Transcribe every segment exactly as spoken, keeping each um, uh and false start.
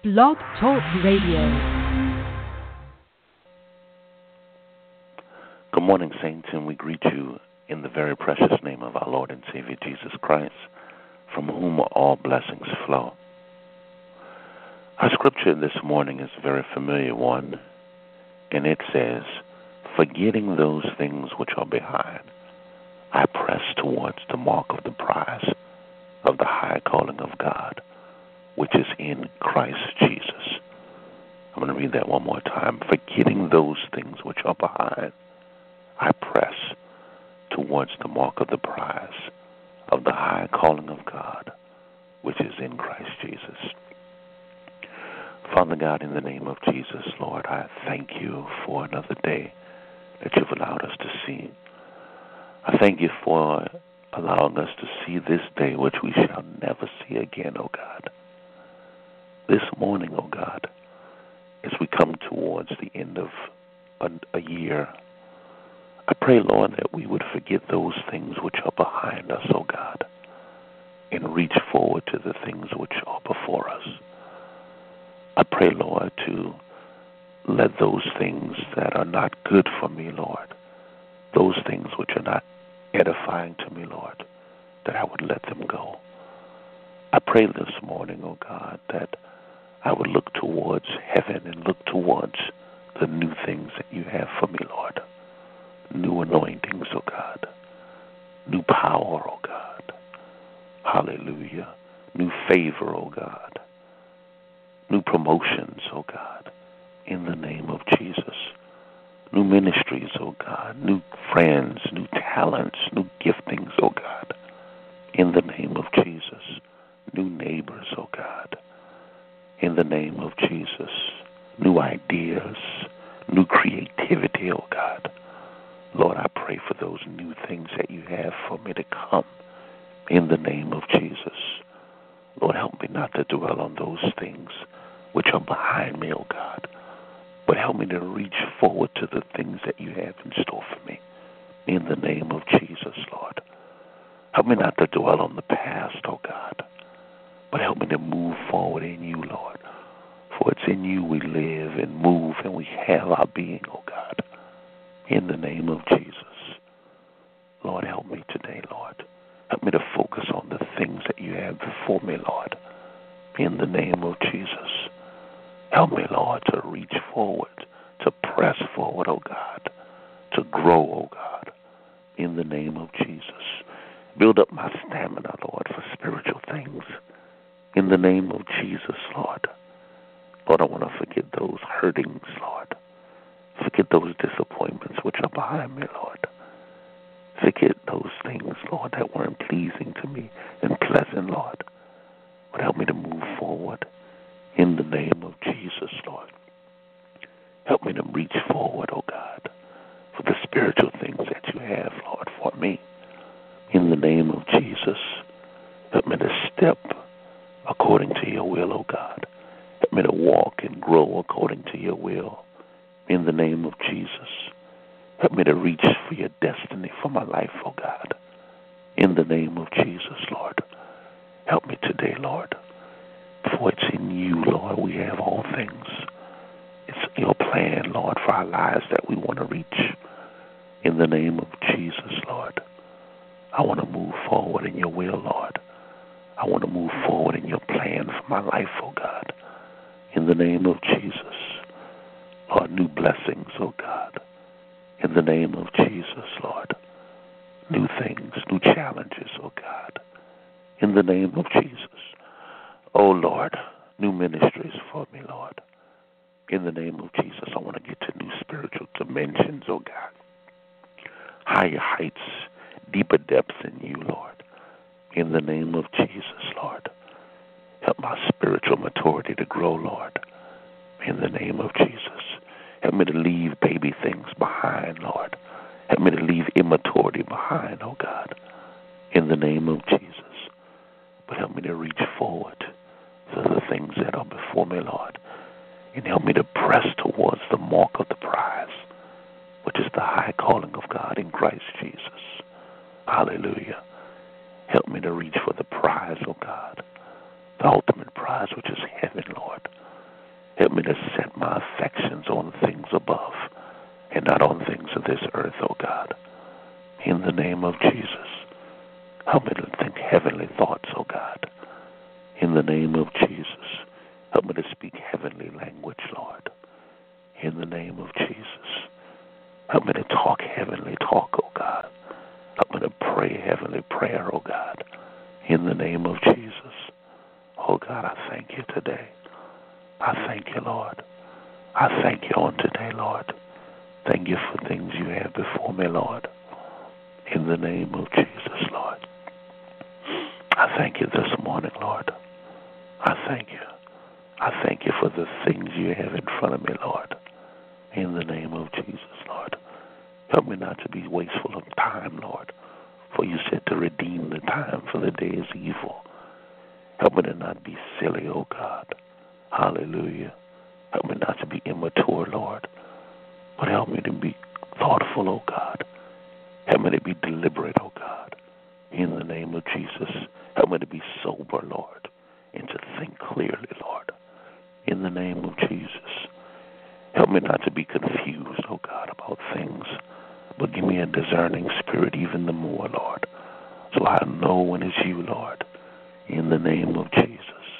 Blog Talk Radio. Good morning, saints, and we greet you in the very precious name of our Lord and Savior Jesus Christ, from whom all blessings flow. Our scripture this morning is a very familiar one, and it says, "Forgetting those things which are behind, I press towards the mark of the prize of the high calling of God, which is in Christ Jesus." I'm going to read that one more time. "Forgetting those things which are behind, I press towards the mark of the prize of the high calling of God, which is in Christ Jesus." Father God, in the name of Jesus, Lord, I thank you for another day that you've allowed us to see. I thank you for allowing us to see this day, which we shall never see again, O God. This morning, O God, as we come towards the end of a, a year, I pray, Lord, that we would forget those things which are behind us, O God, and reach forward to the things which are before us. I pray, Lord, to let those things that are not good for me, Lord, those things which are not edifying to me, Lord, that I would let them go. I pray this morning, O God, that I would look towards heaven and look towards the new things that you have for me, Lord. New anointings, O God. New power, O God. Hallelujah. New favor, O God. New promotions, O God. In the name of Jesus. New ministries, O God. New friends, new talents, new giftings, O God. In the name of Jesus. New neighbors, O God. In the name of Jesus. New ideas, new creativity, O God. Lord, I pray for those new things that you have for me to come in the name of Jesus. Lord, help me not to dwell on those things which are behind me, O God, but help me to reach forward to the things that you have in store for me in the name of Jesus, Lord. Help me not to dwell on the past, O God, but help me to move forward in you, Lord. For it's in you we live and move and we have our being, O God. In the name of Jesus. Lord, help me today, Lord. Help me to focus on the things that you have before me, Lord. In the name of Jesus. Help me, Lord, to reach forward, to press forward, oh God, to grow, oh God. In the name of Jesus. Build up my stamina, Lord, for spiritual things. In the name of Jesus, Lord. Lord, I want to forget those hurtings, Lord. Forget those disappointments which are behind me, Lord. Forget those things, Lord, that weren't pleasing to me and pleasant, Lord. But help me to move forward in the name of Jesus, Lord. Help me to reach forward, oh God, for the spiritual things that you have, Lord, for me. In the name of Jesus, help me to step according to your will, oh God. Help me to walk and grow according to your will. In the name of Jesus, help me to reach for your destiny for my life, oh God. In the name of Jesus, Lord. Help me today, Lord. For it's in you, Lord, we have all things. It's your plan, Lord, for our lives that we want to reach. In the name of Jesus, Lord. I want to move forward in your will, Lord. I want to move forward in your plan for my life, oh God. In the name of Jesus. Lord, new blessings, oh God. In the name of Jesus, Lord. New things, new challenges, oh God. In the name of Jesus. Oh Lord, new ministries for me, Lord. In the name of Jesus, I want to get to new spiritual dimensions, oh God. Higher heights, deeper depths in you, Lord. In the name of Jesus, Lord. Help my spiritual maturity to grow, Lord. In the name of Jesus. Help me to leave baby things behind, Lord. Help me to leave immaturity behind, oh God. In the name of Jesus. But help me to reach forward to the things that are before me, Lord. And help me to press towards the mark of the prize, which is the high calling of God in Christ Jesus. Hallelujah. Help me to reach for the prize, oh God. The ultimate prize, which is heaven, Lord. me to set my affections on things above and not on things of this earth, oh God. In the name of Jesus, help me to think heavenly thoughts, oh God. In the name of Jesus, help me to speak heavenly language, Lord. In the name of Jesus, help me to talk heavenly talk, oh God. Help me to pray heavenly prayer, oh God. In the name of Jesus. Oh God, I thank you today. I thank you, Lord. I thank you on today, Lord. Thank you for things you have before me, Lord. In the name of Jesus, Lord. I thank you this morning, Lord. I thank you. I thank you for the things you have in front of me, Lord. In the name of Jesus, Lord. Help me not to be wasteful of time, Lord. For you said to redeem the time, for the day is evil. Help me to not be silly, oh God. Hallelujah. Help me not to be immature, Lord. But help me to be thoughtful, oh God. Help me to be deliberate, oh God. In the name of Jesus. Help me to be sober, Lord. And to think clearly, Lord. In the name of Jesus. Help me not to be confused, oh God, about things. But give me a discerning spirit even the more, Lord. So I know when it's you, Lord. In the name of Jesus.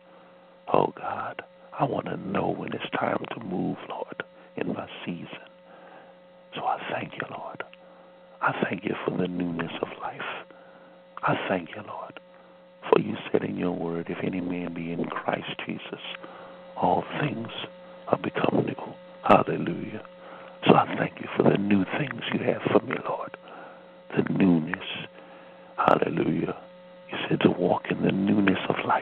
Oh God, I want to know when it's time to move, Lord, in my season. So I thank you, Lord. I thank you for the newness of life. I thank you, Lord, for you said in your word, if any man be in Christ Jesus, all things are become new. Hallelujah. So I thank you for the new things you have for me, Lord. The newness. Hallelujah. You said to walk in the newness of life.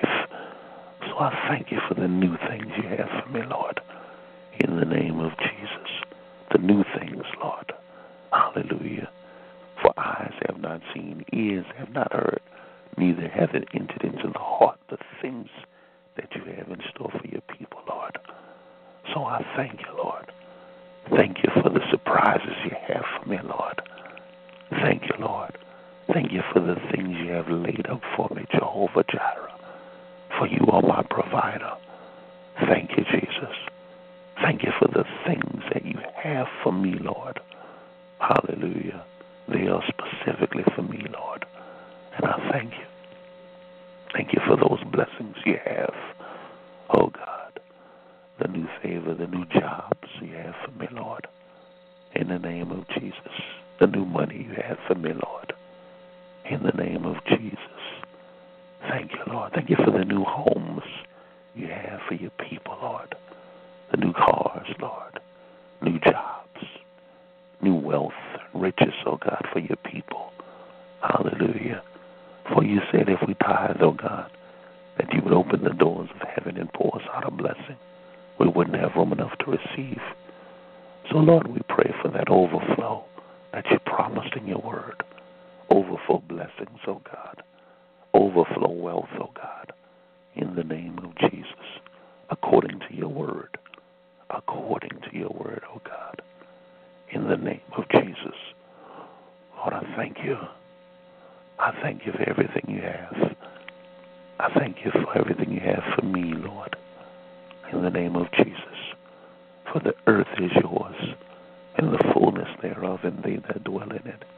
So I thank you for the new things you have for me, Lord. In the name of Jesus. The new things, Lord. Hallelujah. For eyes have not seen, ears have not heard, neither have it entered into the heart the things that you have in store for your people, Lord. So I thank you, Lord. Thank you for the surprises you have for me, Lord. Thank you, Lord. Thank you for the things you have laid up for me, Jehovah Jireh. For you are my provider. Thank you, Jesus. Thank you for the things that you have for me, Lord. Hallelujah. They are specifically for me, Lord. And I thank you. Thank you for those blessings you have. Oh, God. The new favor, the new jobs you have for me, Lord. In the name of Jesus. The new money you have for me, Lord. In the name of Jesus. Thank you, Lord. Thank you for the new homes you have for your people, Lord. The new cars, Lord. New jobs. New wealth, riches, oh God, for your people. Hallelujah. For you said if we tithe, oh God, that you would open the doors of heaven and pour us out a blessing. We wouldn't have room enough to receive. So, Lord, we pray for that overflow that you promised in your word. Overflow blessings, oh God. Overflow wealth, oh God. In the name of Jesus. According to your word. According to your word, oh God. In the name of Jesus. Lord, I thank you. I thank you for everything you have. I thank you for everything you have for me, Lord. In the name of Jesus. For the earth is yours, and the fullness thereof, and they that dwell in it.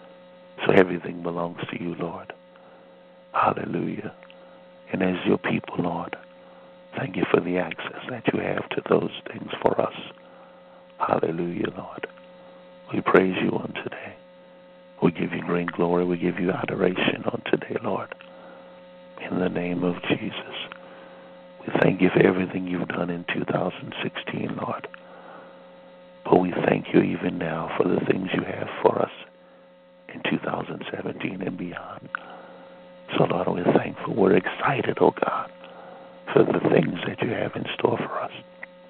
So everything belongs to you, Lord. Hallelujah. And as your people, Lord, thank you for the access that you have to those things for us. Hallelujah, Lord. We praise you on today. We give you great glory. We give you adoration on today, Lord. In the name of Jesus. We thank you for everything you've done in two thousand sixteen, Lord. But we thank you even now for the things you have for us in two thousand seventeen and beyond. So, Lord, we're thankful. We're excited, oh God, for the things that you have in store for us.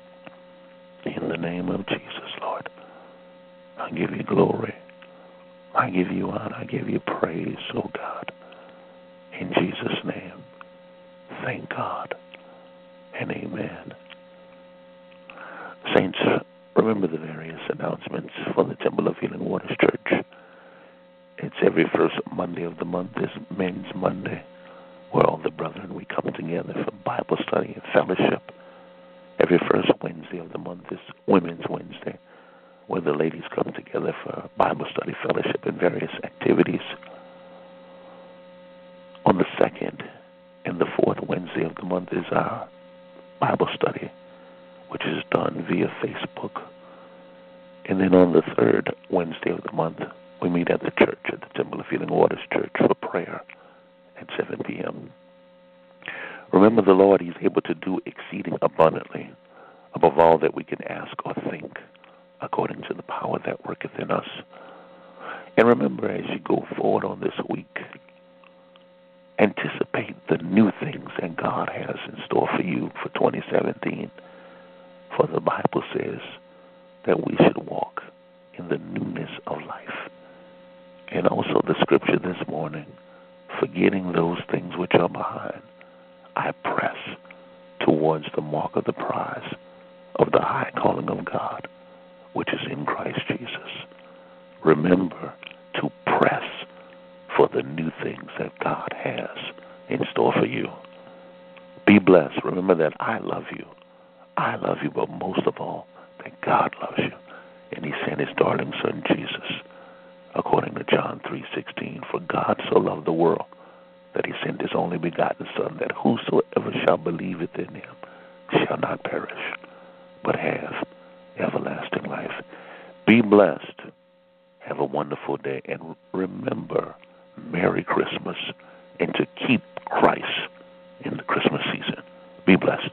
In the name of Jesus, Lord, I give you glory. I give you honor. I give you praise, oh God. In Jesus' name, thank God and amen. Saints, remember the various announcements for the Temple of Healing Waters Church. It's every first Monday of the month is Men's Monday, where all the brethren, we come together for Bible study and fellowship. Every first Wednesday of the month is Women's Wednesday, where the ladies come together for Bible study, fellowship, and various activities. On the second and the fourth Wednesday of the month is our Bible study, which is done via Facebook. And then on the third Wednesday of the month, we meet at the church, at the Temple of Healing Waters Church, for prayer at seven p.m. Remember, the Lord, He's able to do exceeding abundantly above all that we can ask or think, according to the power that worketh in us. And remember, as you go forward on this week, anticipate the new things that God has in store for you for twenty seventeen. For the Bible says that we should walk in the newness of life. And also the scripture this morning, forgetting those things which are behind, I press towards the mark of the prize of the high calling of God, which is in Christ Jesus. Remember to press for the new things that God has in store for you. Be blessed. Remember that I love you. I love you, but most of all, that God loves you. And He sent His darling Son, Jesus, according to John three sixteen. For God so loved the world that He sent His only begotten Son, that whosoever shall believeth in Him shall not perish, but have everlasting life. Be blessed. Have a wonderful day. And remember, Merry Christmas, and to keep Christ in the Christmas season. Be blessed.